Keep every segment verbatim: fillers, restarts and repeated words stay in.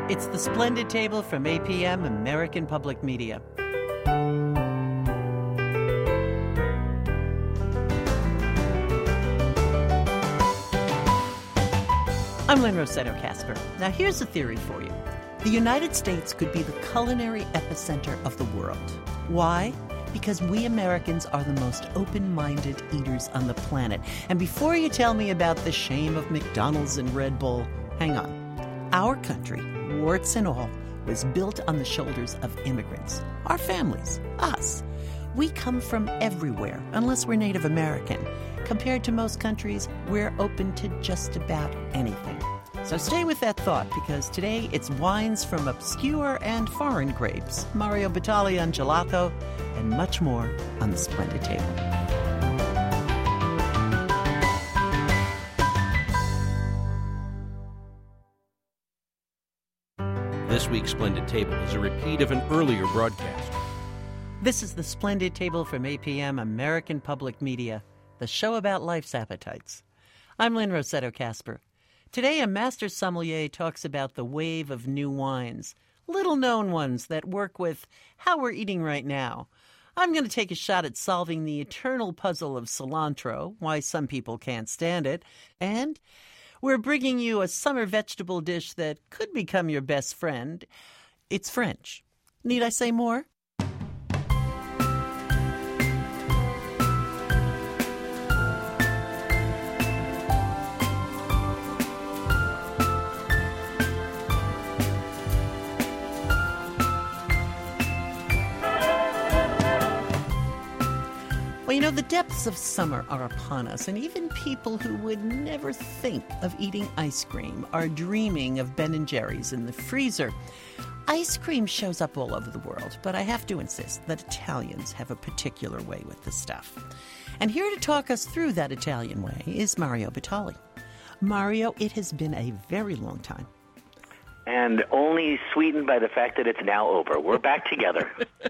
It's the Splendid Table from A P M, American Public Media. I'm Lynn Rossetto Kasper. Now here's a theory for you. The United States could be the culinary epicenter of the world. Why? Because we Americans are the most open-minded eaters on the planet. And before you tell me about the shame of McDonald's and Red Bull, hang on. Our country, warts and all, was built on the shoulders of immigrants. Our families, us. We come from everywhere, unless we're Native American. Compared to most countries, we're open to just about anything. So stay with that thought, because today it's wines from obscure and foreign grapes, Mario Batali on gelato, and much more on the Splendid Table. This week's Splendid Table is a repeat of an earlier broadcast. This is the Splendid Table from A P M, American Public Media, the show about life's appetites. I'm Lynn Rossetto Kasper. Today, a master sommelier talks about the wave of new wines, little-known ones that work with how we're eating right now. I'm going to take a shot at solving the eternal puzzle of cilantro, why some people can't stand it, and we're bringing you a summer vegetable dish that could become your best friend. It's French. Need I say more? Well, you know, the depths of summer are upon us, and even people who would never think of eating ice cream are dreaming of Ben and Jerry's in the freezer. Ice cream shows up all over the world, but I have to insist that Italians have a particular way with the stuff. And here to talk us through that Italian way is Mario Batali. Mario, it has been a very long time. And only sweetened by the fact that it's now over. We're back together.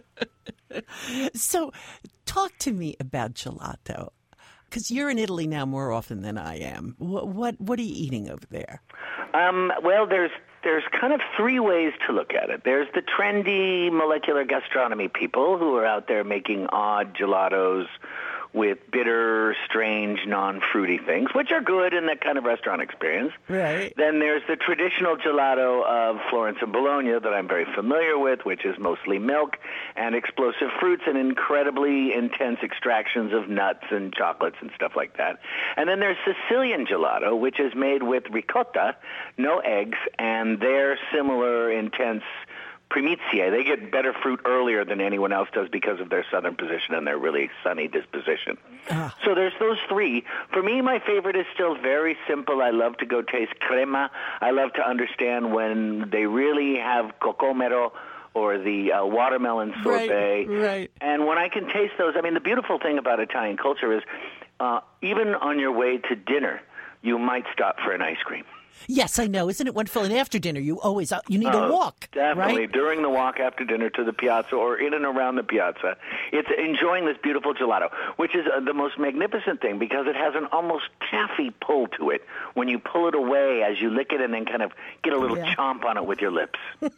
So, talk to me about gelato, because you're in Italy now more often than I am. What what, what are you eating over there? Um, well, there's there's kind of three ways to look at it. There's the trendy molecular gastronomy people who are out there making odd gelatos with bitter, strange, non-fruity things, which are good in that kind of restaurant experience. Right. Then there's the traditional gelato of Florence and Bologna that I'm very familiar with, which is mostly milk and explosive fruits and incredibly intense extractions of nuts and chocolates and stuff like that. And then there's Sicilian gelato, which is made with ricotta, no eggs, and their similar intense primizie. They get better fruit earlier than anyone else does because of their southern position and their really sunny disposition. Uh. So there's those three. For me, my favorite is still very simple. I love to go taste crema. I love to understand when they really have cocomero or the uh, watermelon sorbet. Right, right. And when I can taste those, I mean, the beautiful thing about Italian culture is uh, even on your way to dinner, you might stop for an ice cream. Yes, I know. Isn't it wonderful? And after dinner, you always uh, you need oh, a walk, definitely. Right? During the walk after dinner to the piazza or in and around the piazza, it's enjoying this beautiful gelato, which is uh, the most magnificent thing because it has an almost taffy pull to it when you pull it away as you lick it and then kind of get a little yeah. chomp on it with your lips.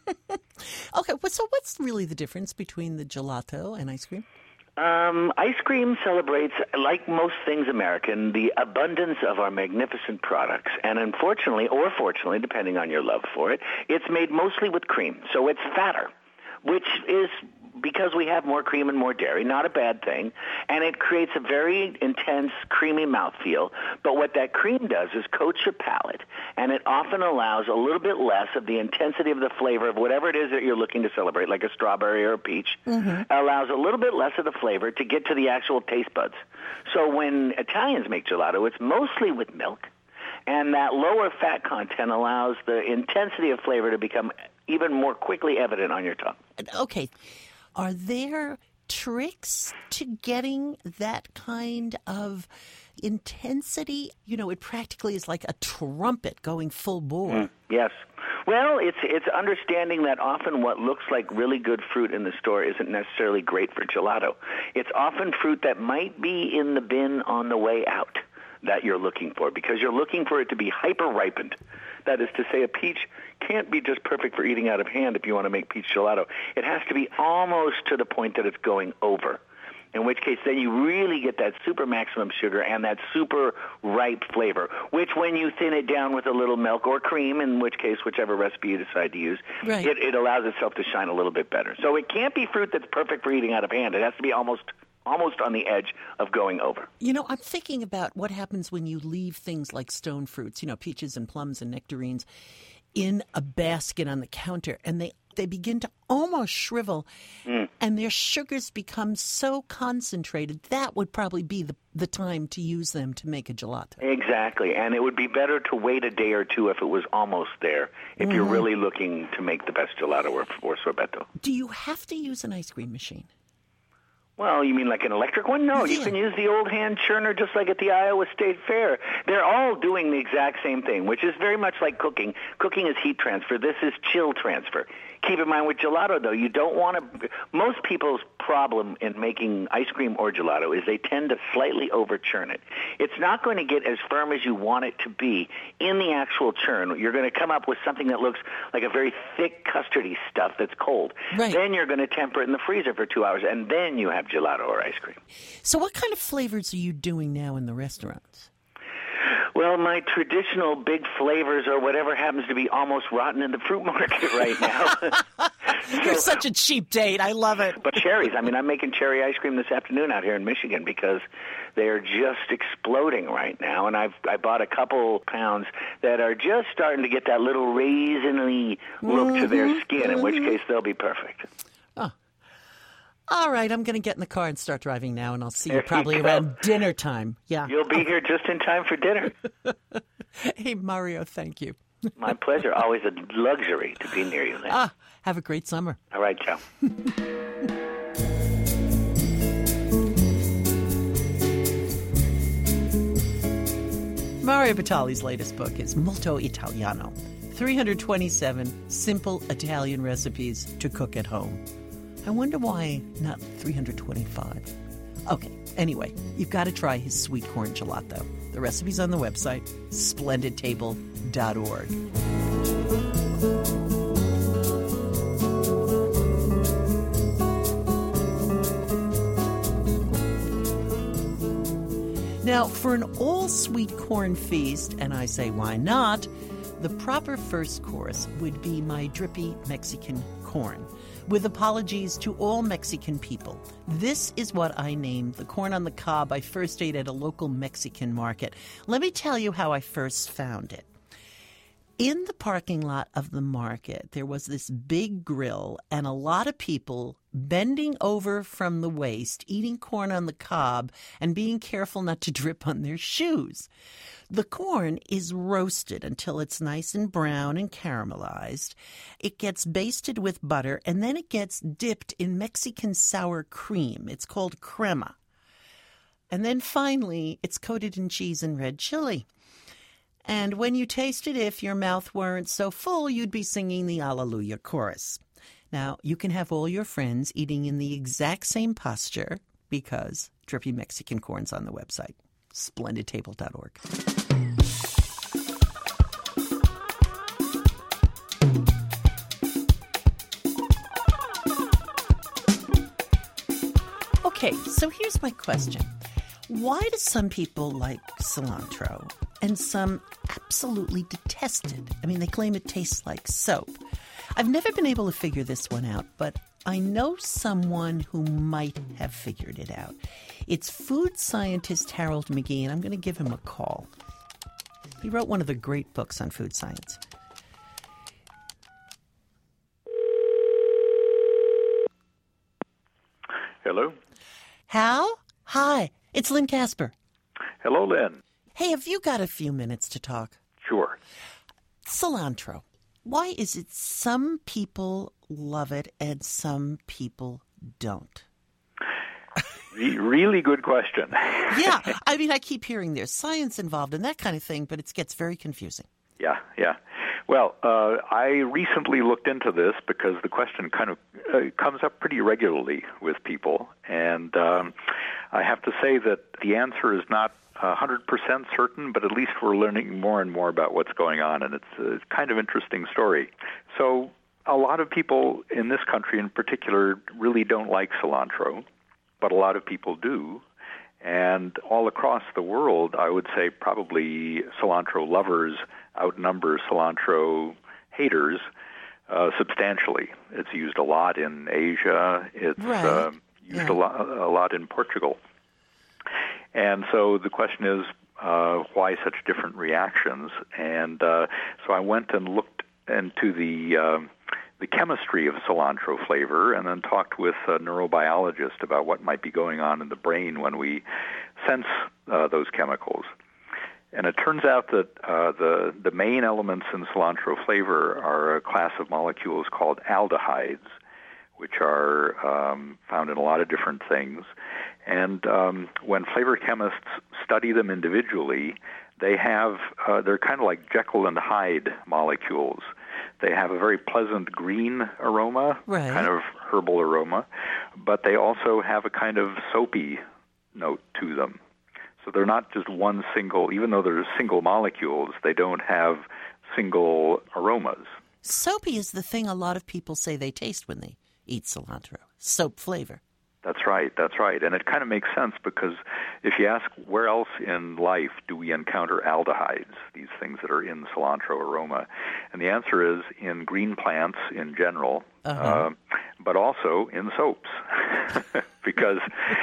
Okay, well, so what's really the difference between the gelato and ice cream? Um, ice cream celebrates, like most things American, the abundance of our magnificent products. And unfortunately, or fortunately, depending on your love for it, it's made mostly with cream. So it's fatter, which is because we have more cream and more dairy, not a bad thing. And it creates a very intense, creamy mouthfeel. But what that cream does is coat your palate, and it often allows a little bit less of the intensity of the flavor of whatever it is that you're looking to celebrate, like a strawberry or a peach. Mm-hmm. Allows a little bit less of the flavor to get to the actual taste buds. So when Italians make gelato, it's mostly with milk, and that lower fat content allows the intensity of flavor to become even more quickly evident on your tongue. Okay. Are there tricks to getting that kind of intensity? You know, it practically is like a trumpet going full bore. Mm, yes. Well, it's it's understanding that often what looks like really good fruit in the store isn't necessarily great for gelato. It's often fruit that might be in the bin on the way out that you're looking for, because you're looking for it to be hyper-ripened, That is to say, a peach can't be just perfect for eating out of hand if you want to make peach gelato. It has to be almost to the point that it's going over, in which case then you really get that super maximum sugar and that super ripe flavor, which when you thin it down with a little milk or cream, in which case whichever recipe you decide to use, right. it, it allows itself to shine a little bit better. So it can't be fruit that's perfect for eating out of hand. It has to be almost almost on the edge of going over. You know, I'm thinking about what happens when you leave things like stone fruits, you know, peaches and plums and nectarines, in a basket on the counter, and they, they begin to almost shrivel, mm. and their sugars become so concentrated. That would probably be the, the time to use them to make a gelato. Exactly, and it would be better to wait a day or two if it was almost there, if mm-hmm. you're really looking to make the best gelato or, or sorbetto. Do you have to use an ice cream machine? Well, you mean like an electric one? No, yeah. You can use the old hand churner just like at the Iowa State Fair. They're all doing the exact same thing, which is very much like cooking. Cooking is heat transfer. This is chill transfer. Keep in mind with gelato, though, you don't want to – most people's problem in making ice cream or gelato is they tend to slightly over-churn it. It's not going to get as firm as you want it to be in the actual churn. You're going to come up with something that looks like a very thick custardy stuff that's cold. Right. Then you're going to temper it in the freezer for two hours, and then you have gelato or ice cream. So what kind of flavors are you doing now in the restaurants? Well, my traditional big flavors or whatever happens to be almost rotten in the fruit market right now. You're so, such a cheap date. I love it. But cherries. I mean, I'm making cherry ice cream this afternoon out here in Michigan because they're just exploding right now. And I've I bought a couple pounds that are just starting to get that little raisin-y look mm-hmm. to their skin, mm-hmm. in which case they'll be perfect. Oh. All right, I'm going to get in the car and start driving now, and I'll see you probably you around dinner time. Yeah, you'll be here just in time for dinner. Hey, Mario, thank you. My pleasure. Always a luxury to be near you, Lynn. Ah, have a great summer. All right, ciao. Mario Batali's latest book is Molto Italiano, three hundred twenty-seven simple Italian recipes to cook at home. I wonder why not three hundred twenty-five. Okay, anyway, you've got to try his sweet corn gelato. The recipe's on the website, splendid table dot org. Now, for an all-sweet corn feast, and I say why not, the proper first course would be my drippy Mexican corn. With apologies to all Mexican people, this is what I named the corn on the cob I first ate at a local Mexican market. Let me tell you how I first found it. In the parking lot of the market, there was this big grill and a lot of people bending over from the waist, eating corn on the cob, and being careful not to drip on their shoes. The corn is roasted until it's nice and brown and caramelized. It gets basted with butter, and then it gets dipped in Mexican sour cream. It's called crema. And then finally, it's coated in cheese and red chili. And when you taste it, if your mouth weren't so full, you'd be singing the Alleluia chorus. Now, you can have all your friends eating in the exact same posture because Drippy Mexican Corn's on the website, splendid table dot org. Okay, so here's my question. Why do some people like cilantro and some absolutely detest it? I mean, they claim it tastes like soap. I've never been able to figure this one out, but I know someone who might have figured it out. It's food scientist Harold McGee, and I'm going to give him a call. He wrote one of the great books on food science. Hello? Hal? Hi, it's Lynn Casper. Hello, Lynn. Hey, have you got a few minutes to talk? Sure. Cilantro. Why is it some people love it and some people don't? Really good question. Yeah, I mean, I keep hearing there's science involved and that kind of thing, but it gets very confusing. Yeah, yeah. Well, Well, uh, I recently looked into this because the question kind of uh, comes up pretty regularly with people, and um, I have to say that the answer is not one hundred percent certain, but at least we're learning more and more about what's going on, and it's a kind of interesting story. So a lot of people in this country in particular really don't like cilantro, but a lot of people do. And all across the world, I would say probably cilantro lovers outnumber cilantro haters uh, substantially. It's used a lot in Asia. It's right. uh, used yeah. a, lot, a lot in Portugal. And so the question is, uh, why such different reactions? And uh, so I went and looked into the uh, the chemistry of cilantro flavor, and then talked with a neurobiologist about what might be going on in the brain when we sense uh, those chemicals. And it turns out that uh, the the main elements in cilantro flavor are a class of molecules called aldehydes, which are um, found in a lot of different things. And um, when flavor chemists study them individually, they have uh, they're kind of like Jekyll and Hyde molecules. They have a very pleasant green aroma, right. kind of herbal aroma, but they also have a kind of soapy note to them. So they're not just one single, even though they're single molecules, they don't have single aromas. Soapy is the thing a lot of people say they taste when they eat cilantro, soap flavor. That's right, that's right. And it kind of makes sense because if you ask where else in life do we encounter aldehydes, these things that are in cilantro aroma, and the answer is in green plants in general, uh-huh. uh, but also in soaps because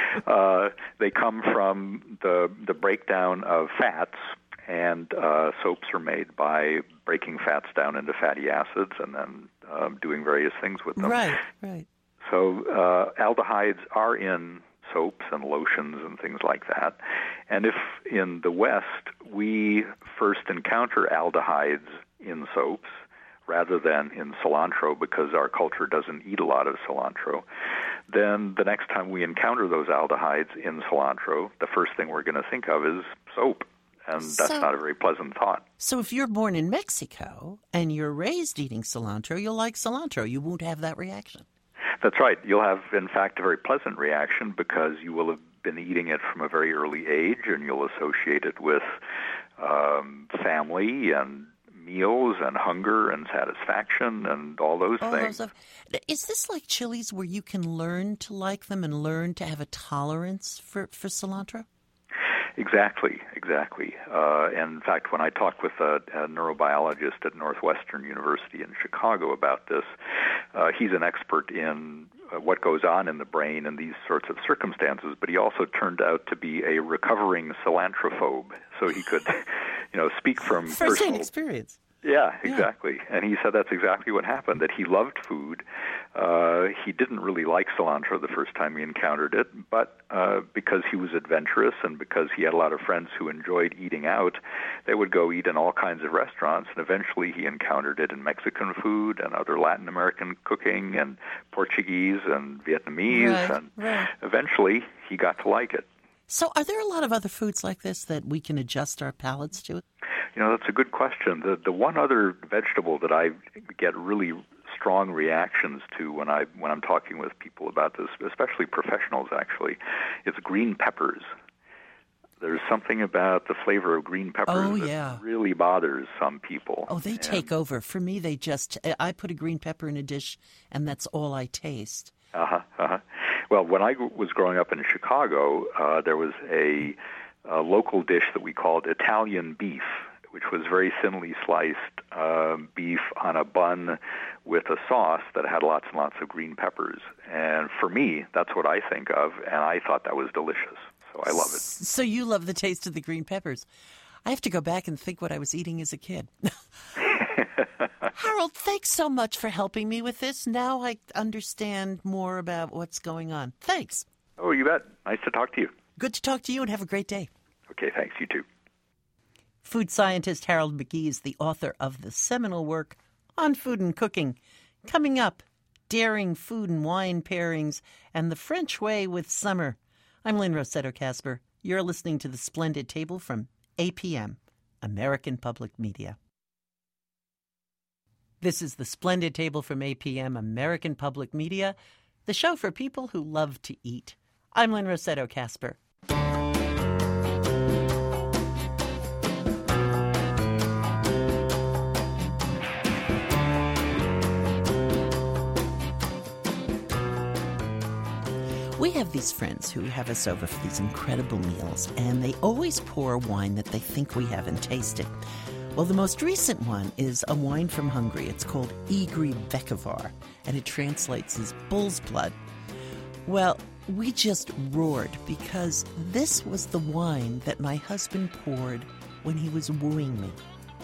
uh, they come from the, the breakdown of fats, and uh, soaps are made by breaking fats down into fatty acids and then uh, doing various things with them. Right, right. So uh, aldehydes are in soaps and lotions and things like that. And if in the West we first encounter aldehydes in soaps rather than in cilantro because our culture doesn't eat a lot of cilantro, then the next time we encounter those aldehydes in cilantro, the first thing we're going to think of is soap. And that's so, not a very pleasant thought. So if you're born in Mexico and you're raised eating cilantro, you'll like cilantro. You won't have that reaction. That's right. You'll have, in fact, a very pleasant reaction because you will have been eating it from a very early age, and you'll associate it with um, family and meals and hunger and satisfaction and all those all things. Those of, is this like chilies where you can learn to like them and learn to have a tolerance for, for cilantro? Exactly, exactly. Uh, and in fact, when I talked with a, a neurobiologist at Northwestern University in Chicago about this, uh, he's an expert in uh, what goes on in the brain in these sorts of circumstances, but he also turned out to be a recovering cilantrophobe, so he could, you know, speak from first-hand personal experience. Yeah, exactly. Yeah. And he said that's exactly what happened, that he loved food. Uh, he didn't really like cilantro the first time he encountered it, but uh, because he was adventurous and because he had a lot of friends who enjoyed eating out, they would go eat in all kinds of restaurants, and eventually he encountered it in Mexican food and other Latin American cooking and Portuguese and Vietnamese, right, and right. eventually he got to like it. So are there a lot of other foods like this that we can adjust our palates to? You know, that's a good question. The the one other vegetable that I get really strong reactions to when I when I'm talking with people about this, especially professionals actually, is green peppers. There's something about the flavor of green peppers oh, that yeah. really bothers some people. Oh, they and, take over. For me, they just I put a green pepper in a dish, and that's all I taste. Uh-huh, uh-huh. Well, when I was growing up in Chicago, uh, there was a, a local dish that we called Italian beef, which was very thinly sliced uh, beef on a bun with a sauce that had lots and lots of green peppers. And for me, that's what I think of, and I thought that was delicious. So I love it. So you love the taste of the green peppers. I have to go back and think what I was eating as a kid. Harold, thanks so much for helping me with this. Now I understand more about what's going on. Thanks. Oh, you bet. Nice to talk to you. Good to talk to you, and have a great day. Okay, thanks. You too. Food scientist Harold McGee is the author of the seminal work on food and cooking. Coming up, daring food and wine pairings and the French way with summer. I'm Lynn Rossetto Kasper. You're listening to The Splendid Table from A P M, American Public Media. This is The Splendid Table from A P M, American Public Media, the show for people who love to eat. I'm Lynn Rossetto Kasper. We have these friends who have us over for these incredible meals, and they always pour a wine that they think we haven't tasted. Well, the most recent one is a wine from Hungary. It's called Egri Vekavar, and it translates as bull's blood. Well, we just roared because this was the wine that my husband poured when he was wooing me.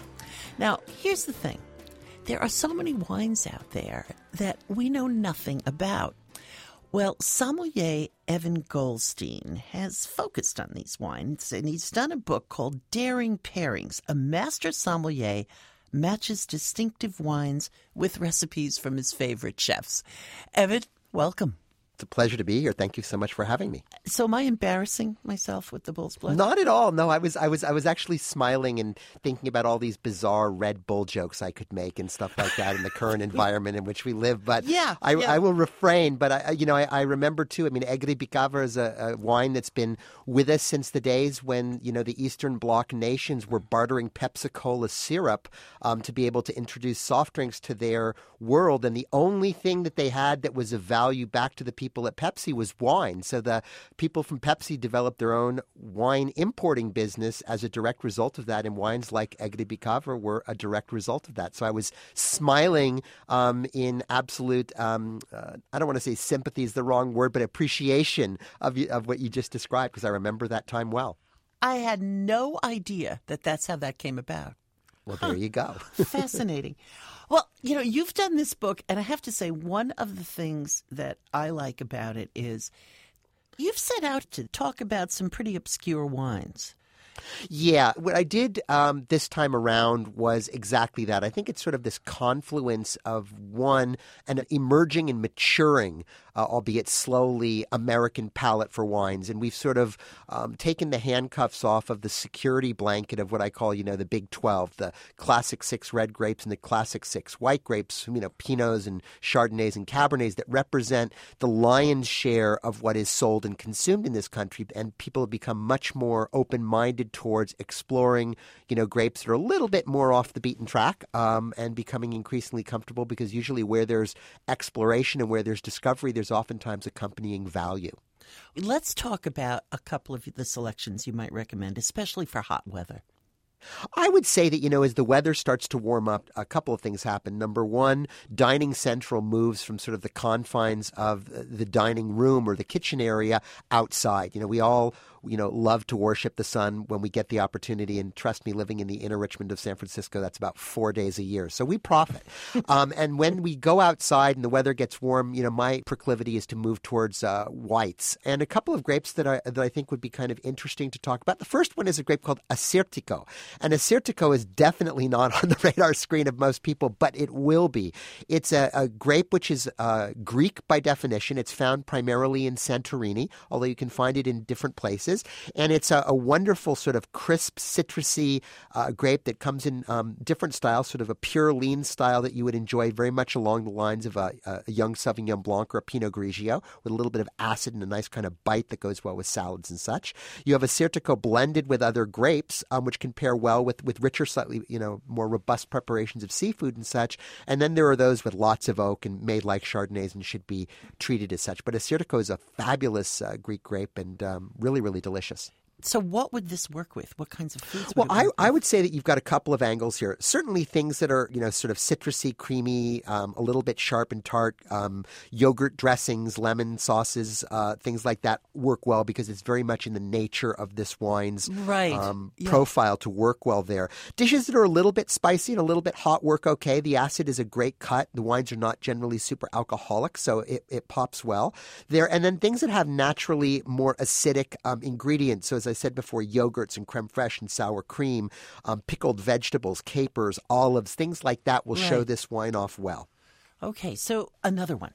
Now, here's the thing. There are so many wines out there that we know nothing about. Well, sommelier Evan Goldstein has focused on these wines, and he's done a book called Daring Pairings. A master sommelier matches distinctive wines with recipes from his favorite chefs. Evan, welcome. It's a pleasure to be here. Thank you so much for having me. So am I embarrassing myself with the bull's blood? Not at all. No, I was I was I was actually smiling and thinking about all these bizarre Red Bull jokes I could make and stuff like that in the current environment in which we live. But yeah, I, yeah. I will refrain. But I you know I, I remember too. I mean, Egri Vekavar is a, a wine that's been with us since the days when you know the Eastern Bloc nations were bartering Pepsi Cola syrup um, to be able to introduce soft drinks to their world, and the only thing that they had that was of value back to the people at Pepsi was wine. So the people from Pepsi developed their own wine importing business as a direct result of that, and wines like Egri Vekavar were a direct result of that. So I was smiling um, in absolute, um, uh, I don't want to say sympathy is the wrong word, but appreciation of, of what you just described, because I remember that time well. I had no idea that that's how that came about. Well, huh. There you go. Fascinating. Well, you know, you've done this book, and I have to say one of the things that I like about it is you've set out to talk about some pretty obscure wines. Yeah, what I did um, this time around was exactly that. I think it's sort of this confluence of, one, an emerging and maturing, uh, albeit slowly, American palate for wines. And we've sort of um, taken the handcuffs off of the security blanket of what I call, you know, the Big twelve, the classic six red grapes and the classic six white grapes, you know, Pinots and Chardonnays and Cabernets that represent the lion's share of what is sold and consumed in this country. And people have become much more open-minded towards exploring, you know, grapes that are a little bit more off the beaten track um, and becoming increasingly comfortable, because usually where there's exploration and where there's discovery, there's oftentimes accompanying value. Let's talk about a couple of the selections you might recommend, especially for hot weather. I would say that, you know, as the weather starts to warm up, a couple of things happen. Number one, Dining Central moves from sort of the confines of the dining room or the kitchen area outside. You know, we all, you know, love to worship the sun when we get the opportunity. And trust me, living in the inner Richmond of San Francisco, that's about four days a year. So we profit. um, and when we go outside and the weather gets warm, you know, my proclivity is to move towards uh, whites. And a couple of grapes that I, that I think would be kind of interesting to talk about. The first one is a grape called Assyrtiko. And Assyrtiko is definitely not on the radar screen of most people, but it will be. It's a, a grape which is uh, Greek by definition. It's found primarily in Santorini, although you can find it in different places. And it's a, a wonderful sort of crisp, citrusy uh, grape that comes in um, different styles, sort of a pure lean style that you would enjoy very much along the lines of a, a young Sauvignon Blanc or a Pinot Grigio, with a little bit of acid and a nice kind of bite that goes well with salads and such. You have Assyrtiko blended with other grapes, um, which can pair well with, with richer, slightly, you know, more robust preparations of seafood and such. And then there are those with lots of oak and made like Chardonnays and should be treated as such. But Assyrtiko is a fabulous uh, Greek grape and um, really, really delicious. So what would this work with? What kinds of foods would Well, it I, work I with? would say that you've got a couple of angles here. Certainly things that are, you know, sort of citrusy, creamy, um, a little bit sharp and tart, um, yogurt dressings, lemon sauces, uh, things like that work well because it's very much in the nature of this wine's right. um, yeah. profile to work well there. Dishes that are a little bit spicy and a little bit hot work okay. The acid is a great cut. The wines are not generally super alcoholic, so it, it pops well there. And then things that have naturally more acidic um, ingredients. So as I said before, yogurt, yogurts and creme fraiche and sour cream, um, pickled vegetables, capers, olives, things like that will right. show this wine off well. Okay, so another one.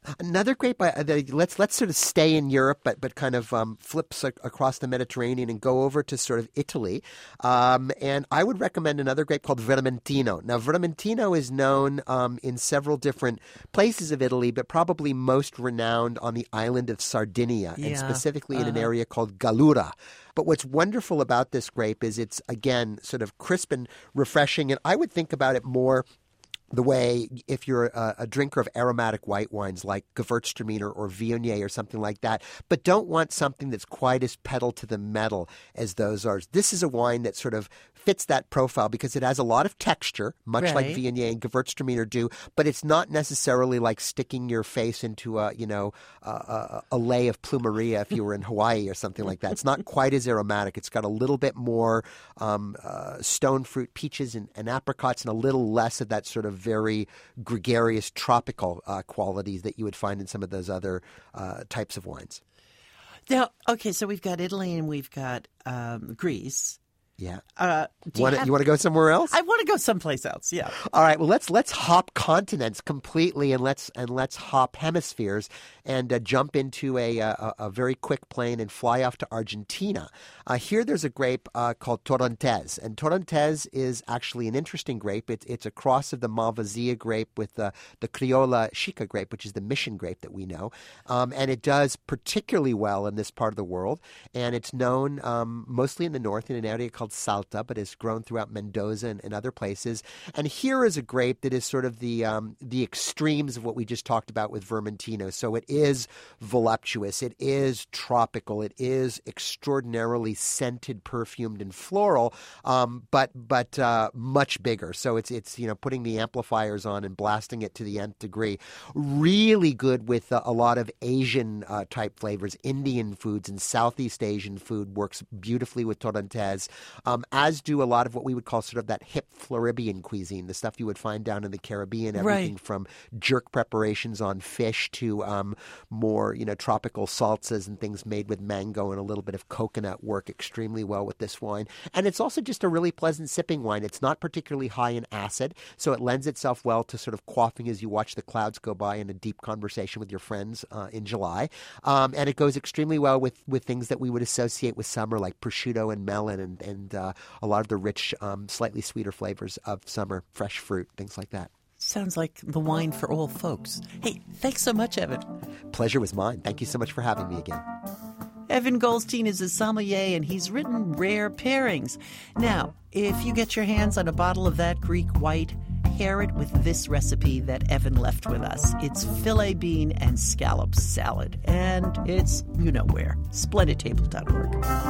Another grape, uh, the, let's let's sort of stay in Europe, but but kind of um, flips a, across the Mediterranean and go over to sort of Italy. Um, and I would recommend another grape called Vermentino. Now, Vermentino is known um, in several different places of Italy, but probably most renowned on the island of Sardinia, Yeah. and specifically Uh-huh. in an area called Gallura. But what's wonderful about this grape is it's, again, sort of crisp and refreshing. And I would think about it more the way if you're a, a drinker of aromatic white wines like Gewürztraminer or Viognier or something like that, but don't want something that's quite as pedal to the metal as those are. This is a wine that sort of fits that profile because it has a lot of texture, much Right. like Viognier and Gewürztraminer do, but it's not necessarily like sticking your face into a, you know, a, a, a lay of plumeria if you were in Hawaii or something like that. It's not quite as aromatic. It's got a little bit more um, uh, stone fruit, peaches, and, and apricots, and a little less of that sort of very gregarious tropical uh, qualities that you would find in some of those other uh, types of wines. Now, okay, so we've got Italy and we've got um, Greece. Yeah. Uh, do Wanna, you, have- you want to go somewhere else? I want to go someplace else. Yeah. All right. Well, let's let's hop continents completely, and let's and let's hop hemispheres, and uh, jump into a, a a very quick plane and fly off to Argentina. Uh, here, there's a grape uh, called Torrontés, and Torrontés is actually an interesting grape. It's it's a cross of the Malvasia grape with the the Criolla Chica grape, which is the mission grape that we know, um, and it does particularly well in this part of the world. And it's known um, mostly in the north in an area called Salta, but has grown throughout Mendoza and, and other places. And here is a grape that is sort of the um, the extremes of what we just talked about with Vermentino. So it is voluptuous, it is tropical, it is extraordinarily scented, perfumed, and floral, um, but but uh, much bigger. So it's it's you know putting the amplifiers on and blasting it to the nth degree. Really good with uh, a lot of Asian uh, type flavors, Indian foods and Southeast Asian food works beautifully with Torrontés. Um, as do a lot of what we would call sort of that hip Floridian cuisine, the stuff you would find down in the Caribbean, everything Right. from jerk preparations on fish to um, more, you know, tropical salsas and things made with mango and a little bit of coconut work extremely well with this wine. And it's also just a really pleasant sipping wine. It's not particularly high in acid, so it lends itself well to sort of quaffing as you watch the clouds go by in a deep conversation with your friends uh, in July. Um, and it goes extremely well with, with things that we would associate with summer, like prosciutto and melon and, and uh, a lot of the rich, um, slightly sweeter flavors of summer, fresh fruit, things like that. Sounds like the wine for all folks. Hey, thanks so much, Evan. Pleasure was mine. Thank you so much for having me again. Evan Goldstein is a sommelier, and he's written Rare Pairings. Now, if you get your hands on a bottle of that Greek white, pair it with this recipe that Evan left with us. It's filet bean and scallop salad, and it's you know where, splendid table dot org.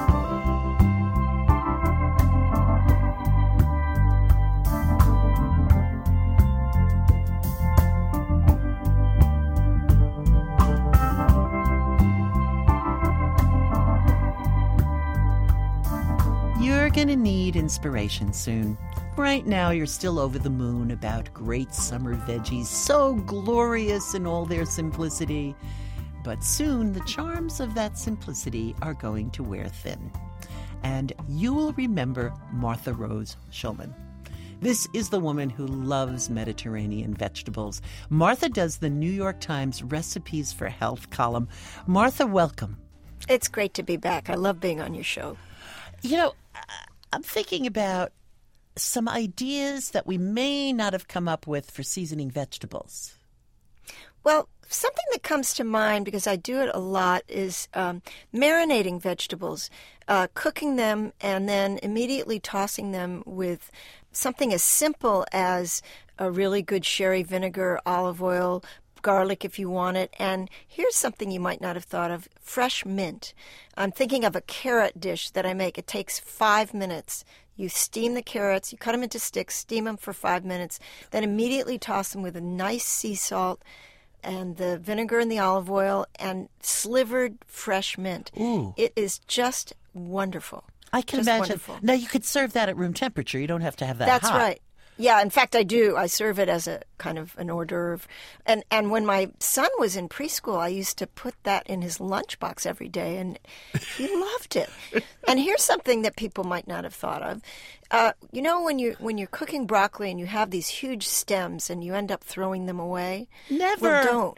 You're going to need inspiration soon. Right now, you're still over the moon about great summer veggies, so glorious in all their simplicity. But soon, the charms of that simplicity are going to wear thin. And you will remember Martha Rose Schulman. This is the woman who loves Mediterranean vegetables. Martha does the New York Times Recipes for Health column. Martha, welcome. It's great to be back. I love being on your show. You know, I'm thinking about some ideas that we may not have come up with for seasoning vegetables. Well, something that comes to mind, because I do it a lot, is um, marinating vegetables, uh, cooking them, and then immediately tossing them with something as simple as a really good sherry vinegar, olive oil, garlic if you want it. And here's something you might not have thought of, fresh mint. I'm thinking of a carrot dish that I make. It takes five minutes. You steam the carrots, you cut them into sticks, steam them for five minutes, then immediately toss them with a nice sea salt and the vinegar and the olive oil and slivered fresh mint. Ooh. It is just wonderful. I can Just imagine. wonderful. Now, you could serve that at room temperature. You don't have to have that That's hot. right. Yeah, in fact, I do. I serve it as a kind of an hors d'oeuvre. And and when my son was in preschool, I used to put that in his lunchbox every day, and he loved it. And here's something that people might not have thought of. Uh, you know, when you're, when you're cooking broccoli and you have these huge stems and you end up throwing them away? Never. Well, don't.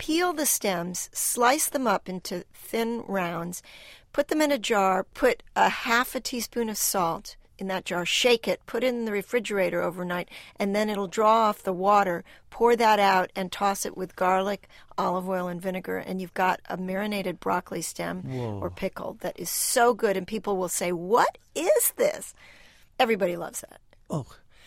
peel the stems, slice them up into thin rounds, put them in a jar, put a half a teaspoon of salt in that jar, shake it, put it in the refrigerator overnight, and then it'll draw off the water. Pour that out and toss it with garlic, olive oil, and vinegar, and you've got a marinated broccoli stem Whoa. or pickle that is so good, and people will say, "What is this?" Everybody loves that. Oh.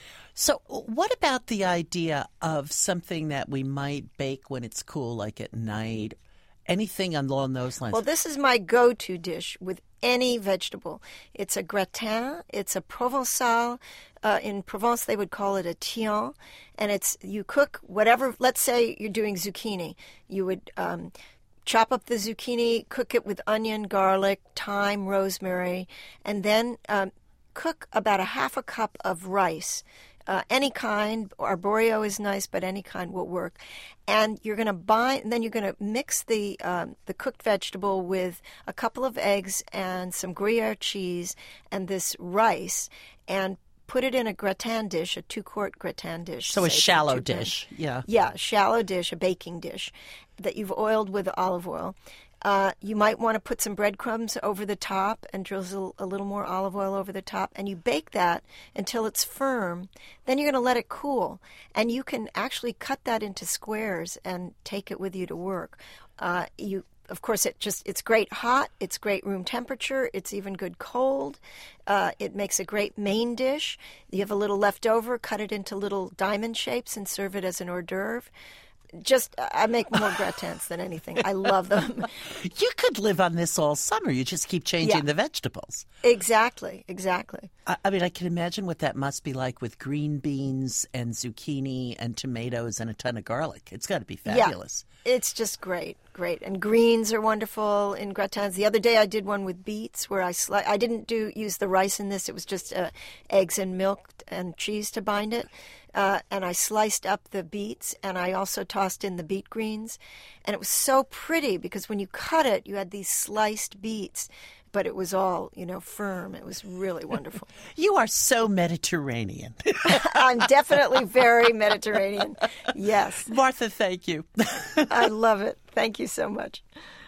So what about the idea of something that we might bake when it's cool, like at night? Anything along those lines? Well, this is my go-to dish with any vegetable. It's a gratin. It's a Provençal. Uh, in Provence, they would call it a tien. And it's you cook whatever. Let's say you're doing zucchini. You would um, chop up the zucchini, cook it with onion, garlic, thyme, rosemary, and then um, cook about a half a cup of rice. Uh, any kind, arborio is nice, but any kind will work. And you're going to bind, and then you're going to mix the um, the cooked vegetable with a couple of eggs and some Gruyere cheese and this rice, and put it in a gratin dish, a two-quart gratin dish. So a shallow dish, yeah. Yeah, a shallow dish, a baking dish that you've oiled with olive oil. Uh, you might want to put some breadcrumbs over the top and drizzle a little more olive oil over the top, and you bake that until it's firm. Then you're going to let it cool, and you can actually cut that into squares and take it with you to work. Uh, you, of course, it just it's great hot. It's great room temperature. It's even good cold. Uh, it makes a great main dish. You have a little left over, cut it into little diamond shapes, and serve it as an hors d'oeuvre. Just, I make more gratins than anything. I love them. You could live on this all summer. You just keep changing yeah. the vegetables. Exactly, exactly. I, I mean, I can imagine what that must be like with green beans and zucchini and tomatoes and a ton of garlic. It's got to be fabulous. Yeah, it's just great, great. And greens are wonderful in gratins. The other day I did one with beets where I sli- I didn't do use the rice in this. It was just uh, eggs and milk and cheese to bind it. Uh, and I sliced up the beets, and I also tossed in the beet greens. And it was so pretty because when you cut it, you had these sliced beets, but it was all, you know, firm. It was really wonderful. You are so Mediterranean. I'm definitely very Mediterranean. Yes. Martha, thank you. I love it. Thank you so much.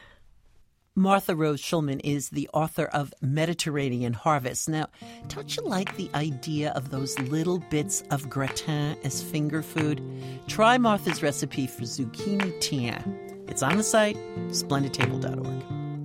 Martha Rose Shulman is the author of Mediterranean Harvest. Now, don't you like the idea of those little bits of gratin as finger food? Try Martha's recipe for zucchini tien. It's on the site, splendid table dot org.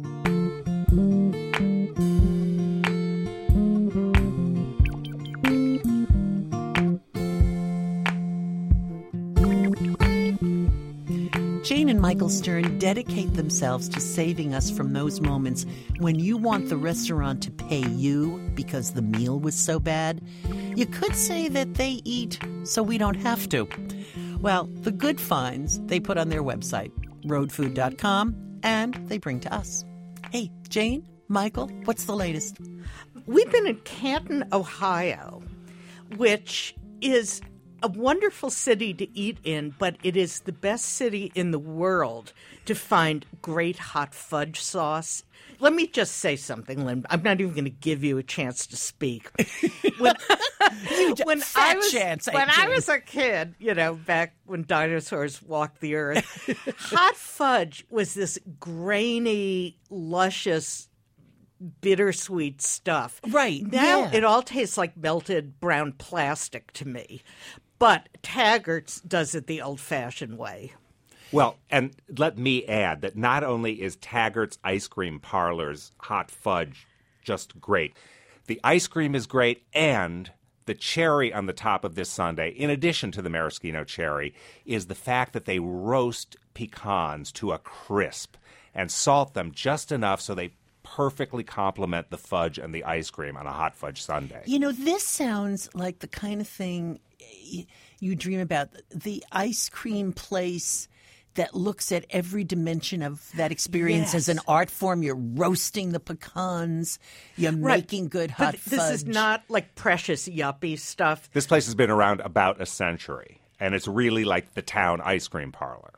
Jane and Michael Stern dedicate themselves to saving us from those moments when you want the restaurant to pay you because the meal was so bad. You could say that they eat so we don't have to. Well, the good finds they put on their website, road food dot com, and they bring to us. Hey, Jane, Michael, what's the latest? We've been in Canton, Ohio, which is a wonderful city to eat in, but it is the best city in the world to find great hot fudge sauce. Let me just say something, Lynn. I'm not even going to give you a chance to speak. When, when, I, was, chance, when I was a kid, you know, back when dinosaurs walked the earth, hot fudge was this grainy, luscious, bittersweet stuff. Right. Now yeah. it all tastes like melted brown plastic to me. But Taggart's does it the old-fashioned way. Well, and let me add that not only is Taggart's Ice Cream Parlor's hot fudge just great, the ice cream is great, and the cherry on the top of this sundae, in addition to the maraschino cherry, is the fact that they roast pecans to a crisp and salt them just enough so they perfectly complement the fudge and the ice cream on a hot fudge sundae. You know, this sounds like the kind of thing you dream about. The ice cream place that looks at every dimension of that experience yes. as an art form. You're roasting the pecans. You're right. making good hot but fudge. This is not like precious yuppie stuff. This place has been around about a century, and it's really like the town ice cream parlor.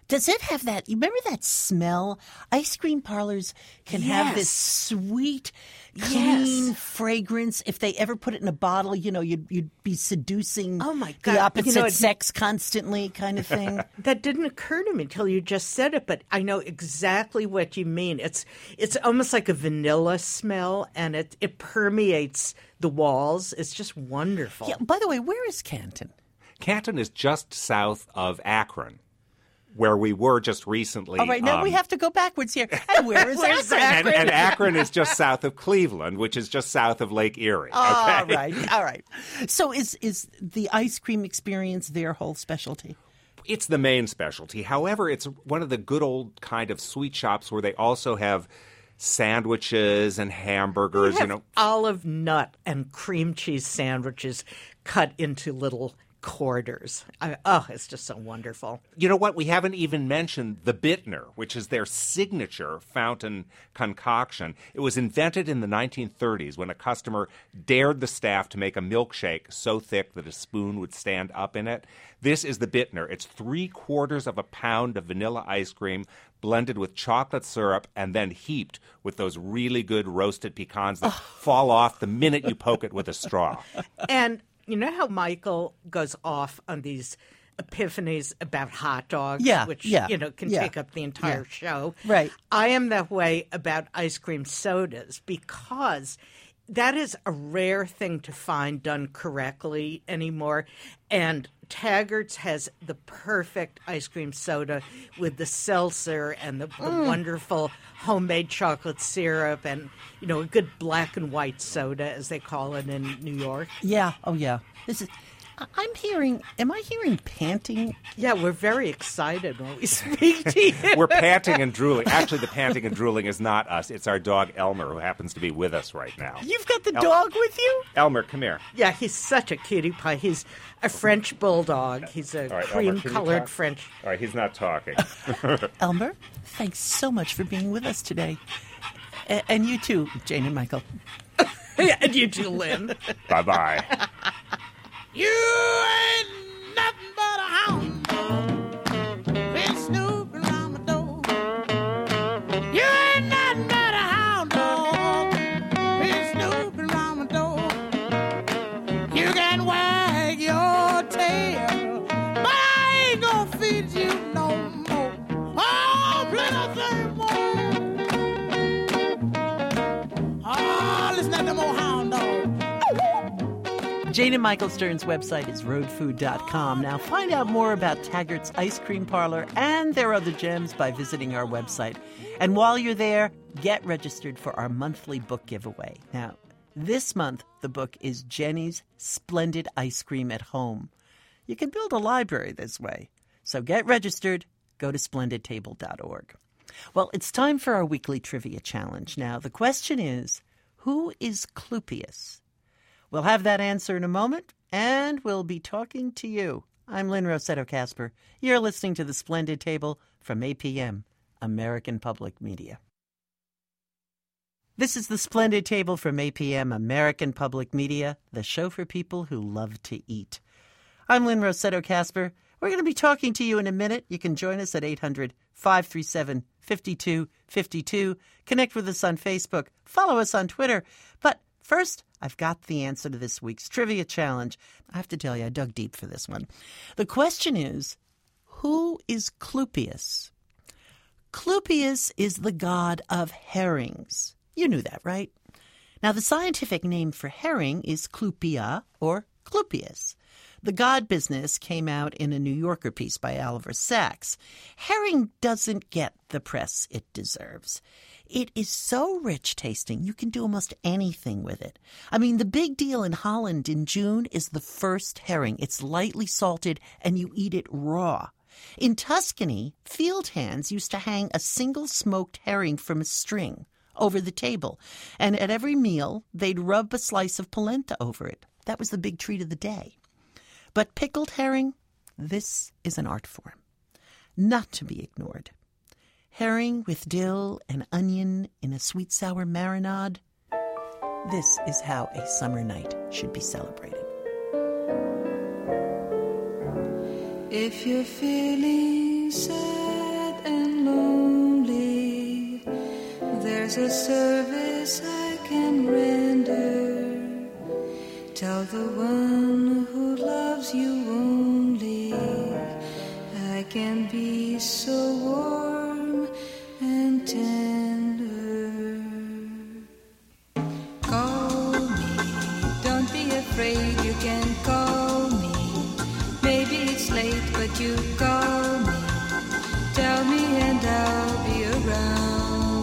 Does it have that? You remember that smell? Ice cream parlors can have this Yes. sweet, clean Yes. fragrance. If they ever put it in a bottle, you know, you'd you'd be seducing Oh, my God. the opposite You know, it- sex constantly, kind of thing. That didn't occur to me until you just said it, but I know exactly what you mean. It's it's almost like a vanilla smell, and it, it permeates the walls. It's just wonderful. Yeah. By the way, where is Canton? Canton is just south of Akron, where we were just recently. All right, now um, we have to go backwards here. And where is Where's Akron? and, and Akron is just south of Cleveland, which is just south of Lake Erie. All okay? right, all right. So is is the ice cream experience their whole specialty? It's the main specialty. However, it's one of the good old kind of sweet shops where they also have sandwiches and hamburgers. They have You know, olive nut and cream cheese sandwiches cut into little quarters. I, oh, it's just so wonderful. You know what? We haven't even mentioned the Bittner, which is their signature fountain concoction. It was invented in the nineteen thirties when a customer dared the staff to make a milkshake so thick that a spoon would stand up in it. This is the Bittner. It's three quarters of a pound of vanilla ice cream blended with chocolate syrup and then heaped with those really good roasted pecans that fall off the minute you poke it with a straw. And you know how Michael goes off on these epiphanies about hot dogs, Yeah, which yeah, you know can yeah, take up the entire yeah. show. Right. I am that way about ice cream sodas because that is a rare thing to find done correctly anymore. And Taggart's has the perfect ice cream soda with the seltzer and the, the Mm. wonderful homemade chocolate syrup and, you know, a good black and white soda, as they call it in New York. Yeah. Oh, yeah. This is. I- I'm hearing. Am I hearing panting? Yeah, we're very excited when we speak to you. We're panting and drooling. Actually, the panting and drooling is not us. It's our dog, Elmer, who happens to be with us right now. You've got the El- dog with you? Elmer, come here. Yeah, he's such a cutie pie. He's a French bulldog. He's a All right, Elmer, can you cream-colored talk? French. All right, he's not talking. Elmer, thanks so much for being with us today. A- and you too, Jane and Michael. Yeah, and you too, Lynn. Bye-bye. You ain't nothing but a hound dog. Been snooping around my door. You ain't nothing but a hound dog. Been snooping around my door. You can wag your tail, but I ain't gonna feed you no more. Oh, plenty more. Oh, listen to them old hound dogs. Jane and Michael Stern's website is road food dot com. Now find out more about Taggart's Ice Cream Parlor and their other gems by visiting our website. And while you're there, get registered for our monthly book giveaway. Now, this month, the book is Jenny's Splendid Ice Cream at Home. You can build a library this way. So get registered. Go to splendid table dot org. Well, it's time for our weekly trivia challenge. Now, the question is, who is Clupius? We'll have that answer in a moment, and we'll be talking to you. I'm Lynn Rossetto Kasper. You're listening to The Splendid Table from A P M, American Public Media. This is The Splendid Table from A P M, American Public Media, the show for people who love to eat. I'm Lynn Rossetto Kasper. We're going to be talking to you in a minute. You can join us at eight hundred, five three seven, five two five two. Connect with us on Facebook. Follow us on Twitter. But first, I've got the answer to this week's trivia challenge. I have to tell you, I dug deep for this one. The question is, who is Clupius? Clupius is the god of herrings. You knew that, right? Now, the scientific name for herring is Clupia or Clupius. The God business came out in a New Yorker piece by Oliver Sacks. Herring doesn't get the press it deserves. It is so rich tasting, you can do almost anything with it. I mean, the big deal in Holland in June is the first herring. It's lightly salted, and you eat it raw. In Tuscany, field hands used to hang a single smoked herring from a string over the table, and at every meal, they'd rub a slice of polenta over it. That was the big treat of the day. But pickled herring, this is an art form, not to be ignored. Herring with dill and onion in a sweet-sour marinade. This is how a summer night should be celebrated. If you're feeling sad there's a service I can render. Tell the one who loves you only, I can be so warm and tender. Call me, don't be afraid, you can call me. Maybe it's late, but you call me. Tell me and I'll be around.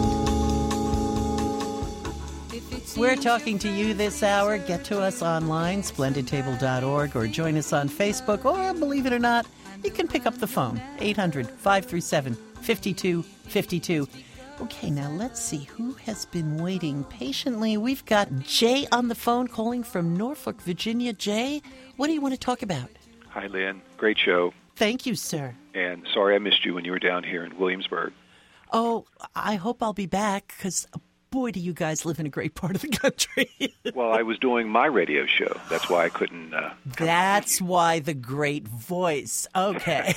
If it We're seems talking you to you this hour. Get to us online, splendid table dot org, or join us on Facebook, or believe it or not, you can pick up the phone, eight hundred, five three seven, five two five two. Okay, now let's see who has been waiting patiently. We've got Jay on the phone calling from Norfolk, Virginia. Jay, what do you want to talk about? Hi, Lynn. Great show. Thank you, sir. And sorry I missed you when you were down here in Williamsburg. Oh, I hope I'll be back, because boy, do you guys live in a great part of the country. Well, I was doing my radio show. That's why I couldn't. Uh, That's why the great voice. Okay.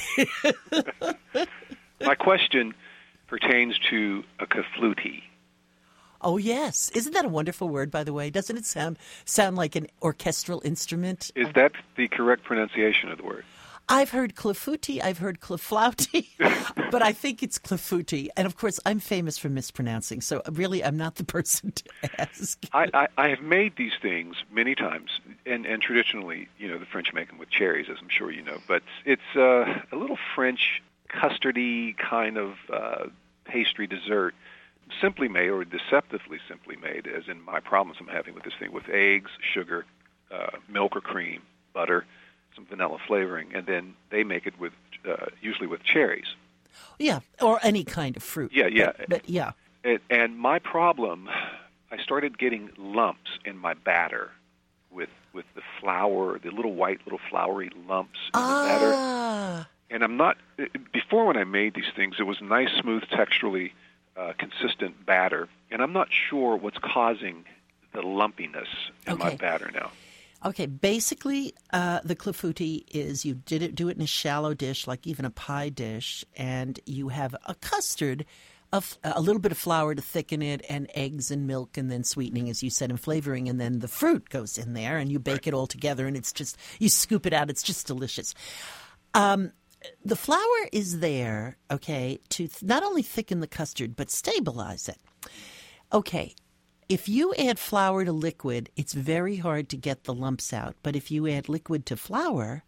My question pertains to a kafluti. Oh, yes. Isn't that a wonderful word, by the way? Doesn't it sound sound like an orchestral instrument? Is that the correct pronunciation of the word? I've heard clafouti, I've heard claflouti, but I think it's clafouti. And, of course, I'm famous for mispronouncing, so really I'm not the person to ask. I, I, I have made these things many times, and, and traditionally, you know, the French make them with cherries, as I'm sure you know. But it's uh, a little French custardy kind of uh, pastry dessert, simply made or deceptively simply made, as in my problems I'm having with this thing, with eggs, sugar, uh, milk or cream, butter, some vanilla flavoring, and then they make it with uh, usually with cherries. Yeah, or any kind of fruit. Yeah, yeah. But, but yeah. And, and my problem, I started getting lumps in my batter with with the flour, the little white, little floury lumps in ah. the batter. And I'm not, before when I made these things, it was nice, smooth, texturally uh, consistent batter, and I'm not sure what's causing the lumpiness in Okay. my batter now. Okay, basically, uh, the clafouti is you did it, do it in a shallow dish, like even a pie dish, and you have a custard, of a little bit of flour to thicken it, and eggs and milk, and then sweetening, as you said, and flavoring, and then the fruit goes in there, and you bake Right. it all together, and it's just, you scoop it out. It's just delicious. Um, the flour is there, okay, to th- not only thicken the custard, but stabilize it. Okay. If you add flour to liquid, it's very hard to get the lumps out. But if you add liquid to flour,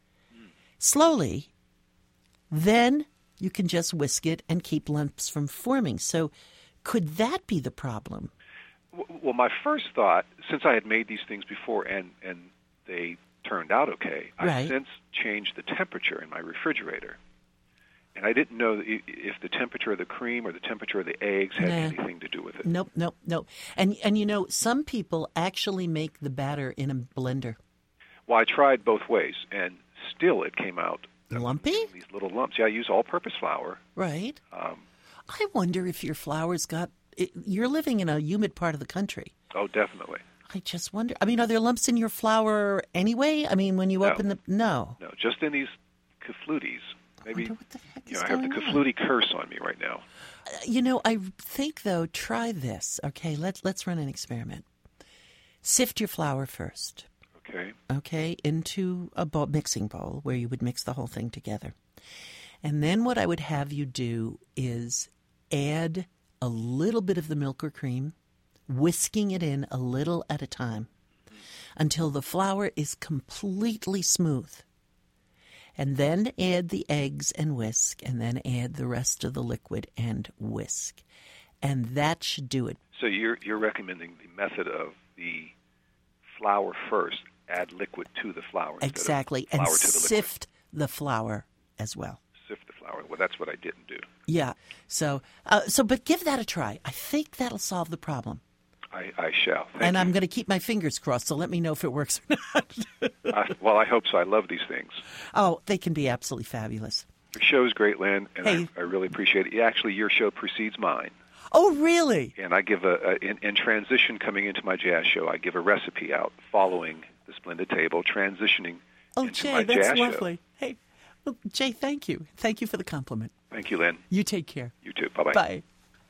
slowly, then you can just whisk it and keep lumps from forming. So could that be the problem? W- Well, my first thought, since I had made these things before and, and they turned out okay, I Right. since changed the temperature in my refrigerator. And I didn't know i- if the temperature of the cream or the temperature of the eggs had Nah. anything to do with it. Nope, nope, nope. And, and you know, some people actually make the batter in a blender. Well, I tried both ways, and still it came out Lumpy? these little lumps. Yeah, I use all-purpose flour. Right. Um, I wonder if your flour's got... It, you're living in a humid part of the country. oh, definitely. I just wonder. I mean, are there lumps in your flour anyway? I mean, when you No. open the... No. No, just in these kaflutis. Maybe, wonder what the heck you is know, I have the going on. kafluti curse on me right now. You know, I think, though, try this. Okay, let's let's run an experiment. Sift your flour first, Okay. okay, into a bowl, mixing bowl where you would mix the whole thing together. And then what I would have you do is add a little bit of the milk or cream, whisking it in a little at a time until the flour is completely smooth. And then add the eggs and whisk, and then add the rest of the liquid and whisk. And that should do it. So you're you're recommending the method of the flour first, add liquid to the flour. instead of Exactly. flour And to the liquid. sift the flour as well. Sift the flour. Well, that's what I didn't do. Yeah. So, uh, so, but give that a try. I think that'll solve the problem. I, I shall. Thank and you. I'm going to keep my fingers crossed, so let me know if it works or not. I, well, I hope so. I love these things. Oh, they can be absolutely fabulous. Your show's great, Lynn, and Hey. I, I really appreciate it. Actually, your show precedes mine. Oh, really? And I give a, a in, in transition coming into my jazz show, I give a recipe out following the Splendid Table, transitioning Oh, into Jay, my that's jazz lovely. show. Hey, well, Jay, thank you. Thank you for the compliment. Thank you, Lynn. You take care. You too. Bye-bye. Bye.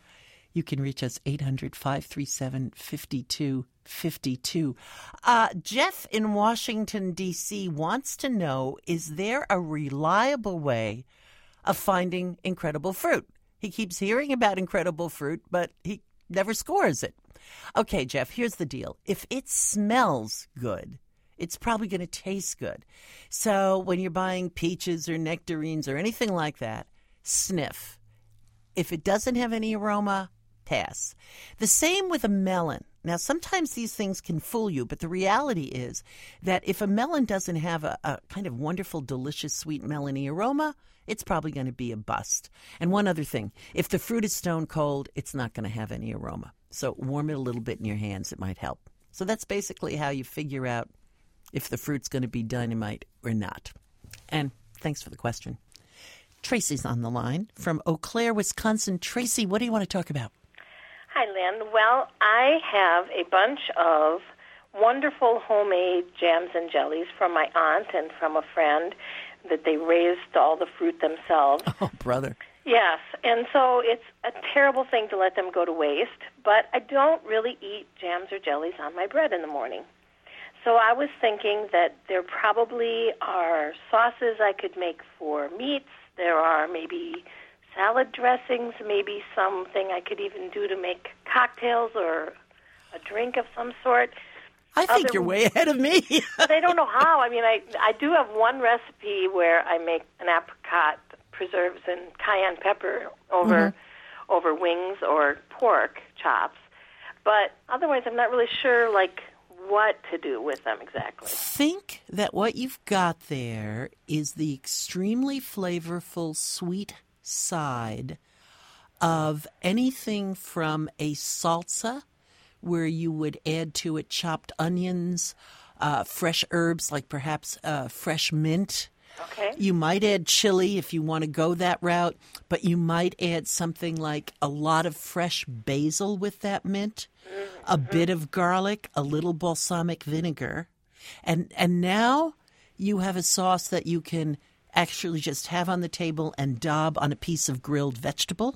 You can reach us eight hundred, five three seven, five two five two. Uh, Jeff in Washington, D C wants to know, is there a reliable way of finding incredible fruit? He keeps hearing about incredible fruit, but he never scores it. Okay, Jeff, here's the deal. If it smells good, it's probably going to taste good. So when you're buying peaches or nectarines or anything like that, sniff. If it doesn't have any aroma, pass. The same with a melon. Now, sometimes these things can fool you, but the reality is that if a melon doesn't have a, a kind of wonderful, delicious, sweet melony aroma, it's probably going to be a bust. And one other thing, if the fruit is stone cold, it's not going to have any aroma. So warm it a little bit in your hands. It might help. So that's basically how you figure out if the fruit's going to be dynamite or not. And thanks for the question. Tracy's on the line from Eau Claire, Wisconsin. Tracy, what do you want to talk about? Hi, Lynn. Well, I have a bunch of wonderful homemade jams and jellies from my aunt and from a friend that they raised all the fruit themselves. Oh, brother. Yes, and so it's a terrible thing to let them go to waste, but I don't really eat jams or jellies on my bread in the morning. So I was thinking that there probably are sauces I could make for meats. There are maybe salad dressings, maybe something I could even do to make cocktails or a drink of some sort. I think Other, you're way ahead of me. But I don't know how. I mean, I I do have one recipe where I make an apricot preserves and cayenne pepper over mm-hmm. over wings or pork chops. But otherwise, I'm not really sure, like, what to do with them exactly. Think that what you've got there is the extremely flavorful sweet side of anything from a salsa, where you would add to it chopped onions, uh, fresh herbs like perhaps uh, fresh mint. Okay. You might add chili if you want to go that route, but you might add something like a lot of fresh basil with that mint, mm-hmm. a bit of garlic, a little balsamic vinegar, and and now you have a sauce that you can actually just have on the table and daub on a piece of grilled vegetable.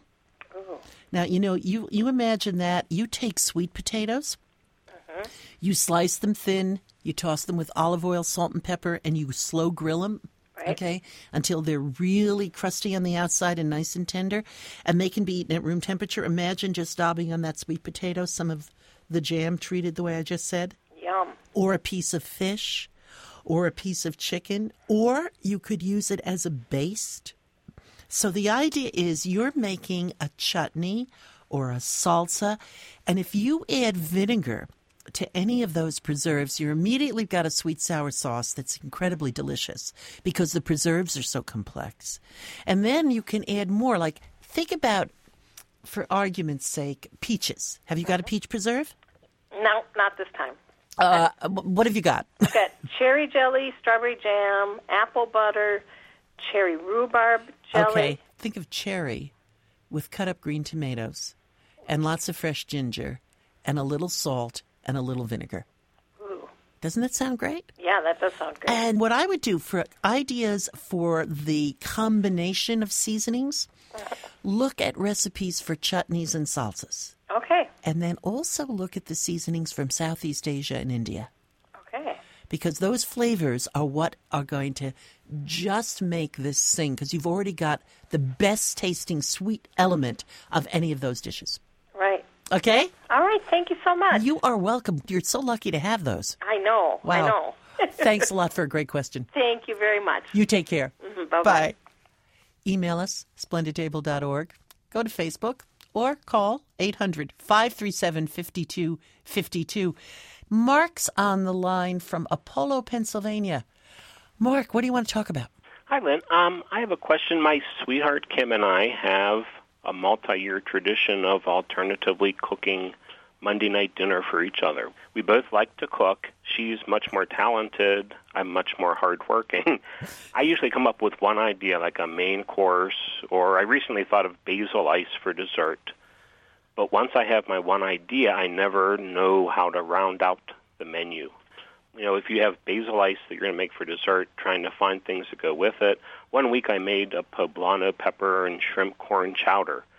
Now, you know, you, you imagine that. You take sweet potatoes, uh-huh. you slice them thin, you toss them with olive oil, salt, and pepper, and you slow grill them, right. okay, until they're really crusty on the outside and nice and tender, and they can be eaten at room temperature. Imagine just daubing on that sweet potato some of the jam treated the way I just said. Yum. Or a piece of fish, or a piece of chicken, or you could use it as a baste. So the idea is you're making a chutney or a salsa, and if you add vinegar to any of those preserves, you immediately got a sweet sour sauce that's incredibly delicious because the preserves are so complex. And then you can add more. Like, think about, for argument's sake, peaches. Have you got a peach preserve? No, not this time. Uh, what have you got? I've got cherry jelly, strawberry jam, apple butter, cherry rhubarb jelly. Okay, think of cherry with cut up green tomatoes and lots of fresh ginger and a little salt and a little vinegar. Ooh. Doesn't that sound great? Yeah, that does sound great. And what I would do for ideas for the combination of seasonings, look at recipes for chutneys and salsas. Okay. And then also look at the seasonings from Southeast Asia and India. Okay. Because those flavors are what are going to just make this sing, because you've already got the best tasting sweet element of any of those dishes. Right. Okay? All right. Thank you so much. You are welcome. You're so lucky to have those. I know. Wow. I know. Thanks a lot for a great question. Thank you very much. You take care. Mm-hmm. Bye-bye. Bye. Email us, splendid table dot org. Go to Facebook or call eight hundred, five three seven, five two five two. Mark's on the line from Apollo, Pennsylvania. Mark, what do you want to talk about? Hi, Lynn. Um, I have a question. My sweetheart Kim and I have a multi-year tradition of alternatively cooking Monday night dinner for each other. We both like to cook. She's much more talented. I'm much more hardworking. I usually come up with one idea, like a main course, or I recently thought of basil ice for dessert. But once I have my one idea, I never know how to round out the menu. You know, if you have basil ice that you're going to make for dessert, trying to find things to go with it. One week I made a poblano pepper and shrimp corn chowder.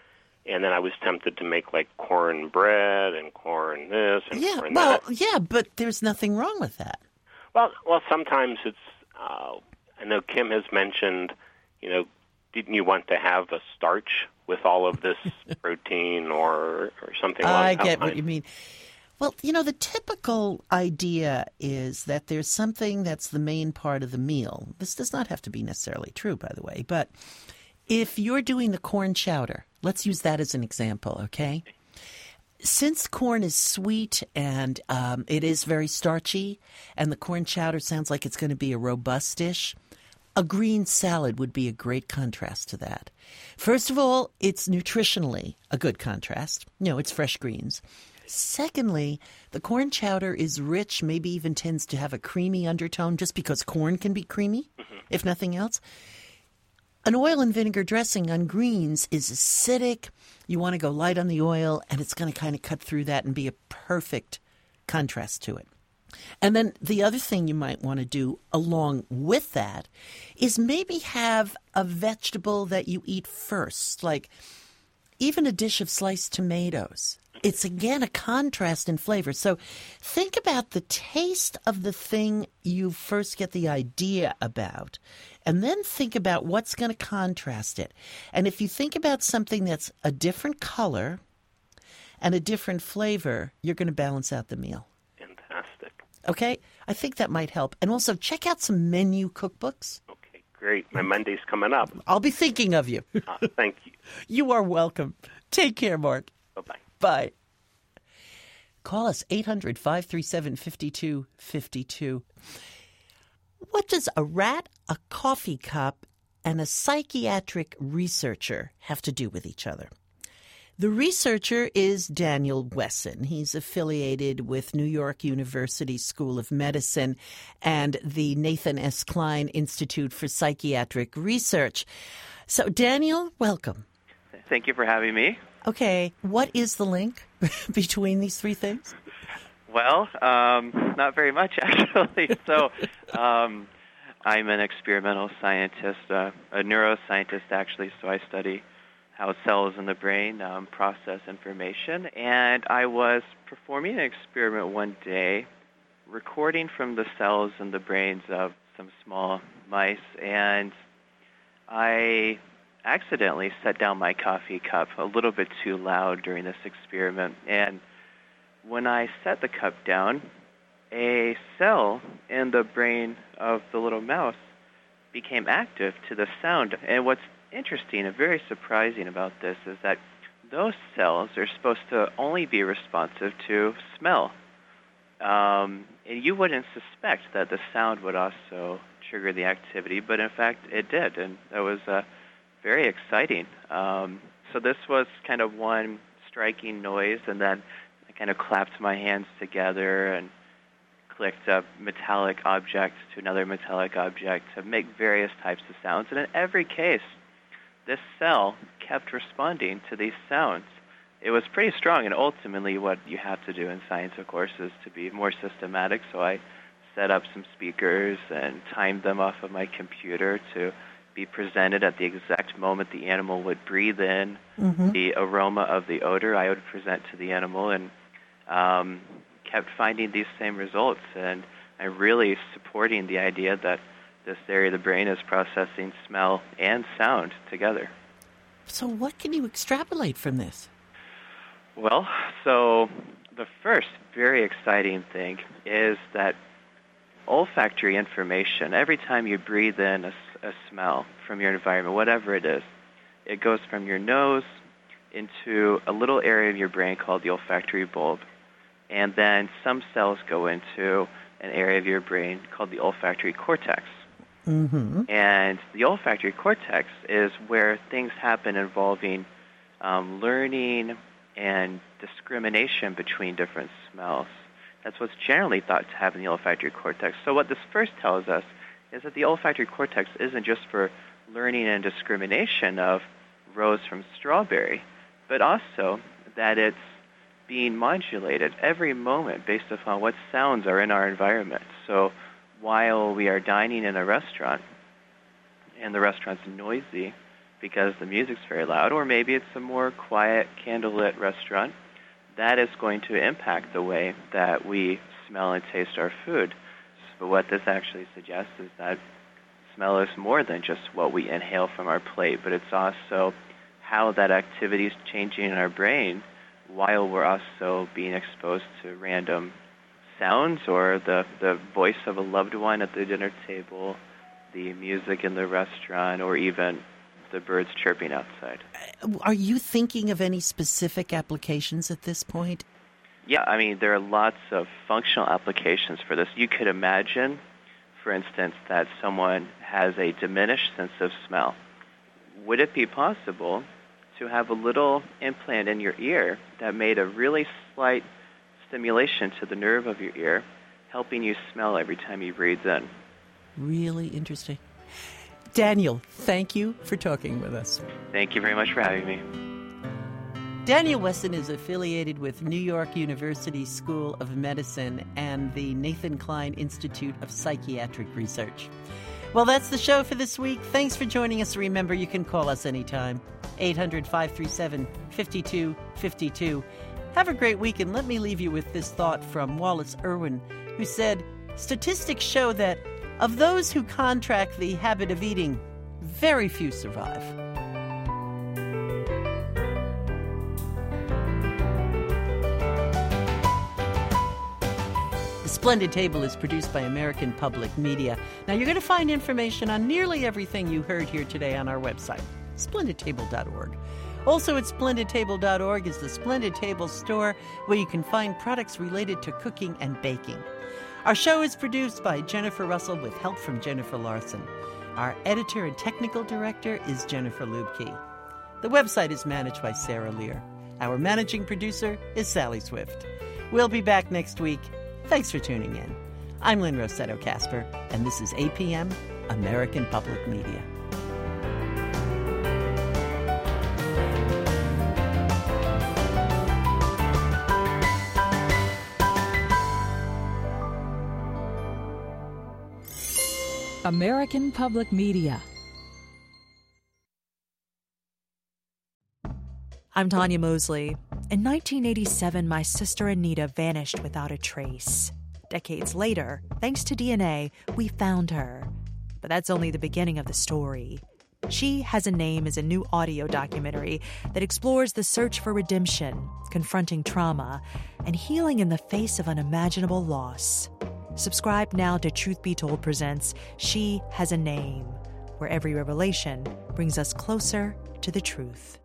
And then I was tempted to make like corn bread and corn this and Yeah, corn well, that. yeah, but there's nothing wrong with that. Well, well, sometimes it's. Uh, I know Kim has mentioned, you know, didn't you want to have a starch with all of this protein or or something along I that get line? what you mean. Well, you know, the typical idea is that there's something that's the main part of the meal. This does not have to be necessarily true, by the way, but if you're doing the corn chowder, let's use that as an example, okay? Since corn is sweet and um, it is very starchy, and the corn chowder sounds like it's going to be a robust dish, a green salad would be a great contrast to that. First of all, it's nutritionally a good contrast. You know, it's fresh greens. Secondly, the corn chowder is rich, maybe even tends to have a creamy undertone just because corn can be creamy, mm-hmm. if nothing else. An oil and vinegar dressing on greens is acidic. You want to go light on the oil, and it's going to kind of cut through that and be a perfect contrast to it. And then the other thing you might want to do along with that is maybe have a vegetable that you eat first, like even a dish of sliced tomatoes. It's, again, a contrast in flavor. So think about the taste of the thing you first get the idea about, and then think about what's going to contrast it. And if you think about something that's a different color and a different flavor, you're going to balance out the meal. Fantastic. Okay? I think that might help. And also, check out some menu cookbooks. Okay, great. My Monday's coming up. I'll be thinking of you. Uh, thank you. You are welcome. Take care, Mark. Bye-bye. Bye. Call us eight hundred, five three seven, five two five two. What does a rat, a coffee cup, and a psychiatric researcher have to do with each other? The researcher is Daniel Wesson. He's affiliated with New York University School of Medicine and the Nathan S. Klein Institute for Psychiatric Research. So, Daniel, welcome. Thank you for having me. Okay, what is the link between these three things? Well, um, not very much, actually. So um, I'm an experimental scientist, uh, a neuroscientist, actually, so I study how cells in the brain um, process information. And I was performing an experiment one day, recording from the cells in the brains of some small mice, and I accidentally set down my coffee cup a little bit too loud during this experiment. And when I set the cup down, a cell in the brain of the little mouse became active to the sound. And what's interesting and very surprising about this is that those cells are supposed to only be responsive to smell. Um, and you wouldn't suspect that the sound would also trigger the activity, but in fact it did. And that was uh, very exciting. Um, so this was kind of one striking noise, and then I kind of clapped my hands together and clicked a metallic object to another metallic object to make various types of sounds. And in every case, this cell kept responding to these sounds. It was pretty strong, and ultimately what you have to do in science, of course, is to be more systematic. So I set up some speakers and timed them off of my computer to be presented at the exact moment the animal would breathe in mm-hmm. the aroma of the odor I would present to the animal, and um, kept finding these same results. And I'm really supporting the idea that this area of the brain is processing smell and sound together. So what can you extrapolate from this? Well, so the first very exciting thing is that olfactory information, every time you breathe in a, a smell from your environment, whatever it is, it goes from your nose into a little area of your brain called the olfactory bulb, and then some cells go into an area of your brain called the olfactory cortex. Mm-hmm. And the olfactory cortex is where things happen involving um, learning and discrimination between different smells. That's what's generally thought to happen in the olfactory cortex. So what this first tells us is that the olfactory cortex isn't just for learning and discrimination of rose from strawberry, but also that it's being modulated every moment based upon what sounds are in our environment. So while we are dining in a restaurant and the restaurant's noisy because the music's very loud, or maybe it's a more quiet, candlelit restaurant. That is going to impact the way that we smell and taste our food. But what this actually suggests is that smell is more than just what we inhale from our plate, but it's also how that activity is changing in our brain while we're also being exposed to random sounds or the, the voice of a loved one at the dinner table, the music in the restaurant, or even the birds chirping outside. Are you thinking of any specific applications at this point? Yeah, I mean, there are lots of functional applications for this. You could imagine, for instance, that someone has a diminished sense of smell. Would it be possible to have a little implant in your ear that made a really slight stimulation to the nerve of your ear, helping you smell every time you breathe in? Really interesting. Daniel, thank you for talking with us. Thank you very much for having me. Daniel Wesson is affiliated with New York University School of Medicine and the Nathan Klein Institute of Psychiatric Research. Well, that's the show for this week. Thanks for joining us. Remember, you can call us anytime. eight hundred, five three seven, five two five two. Have a great week, and let me leave you with this thought from Wallace Irwin, who said, "Statistics show that of those who contract the habit of eating, very few survive." The Splendid Table is produced by American Public Media. Now, you're going to find information on nearly everything you heard here today on our website, splendid table dot org. Also at splendid table dot org is the Splendid Table store, where you can find products related to cooking and baking. Our show is produced by Jennifer Russell with help from Jennifer Larson. Our editor and technical director is Jennifer Lubke. The website is managed by Sarah Lear. Our managing producer is Sally Swift. We'll be back next week. Thanks for tuning in. I'm Lynn Rossetto Kasper, and this is A P M, American Public Media. American Public Media. I'm Tanya Mosley. In nineteen eighty-seven, my sister Anita vanished without a trace. Decades later, thanks to D N A, we found her. But that's only the beginning of the story. She Has a Name is a new audio documentary that explores the search for redemption, confronting trauma, and healing in the face of unimaginable loss. Subscribe now to Truth Be Told presents She Has a Name, where every revelation brings us closer to the truth.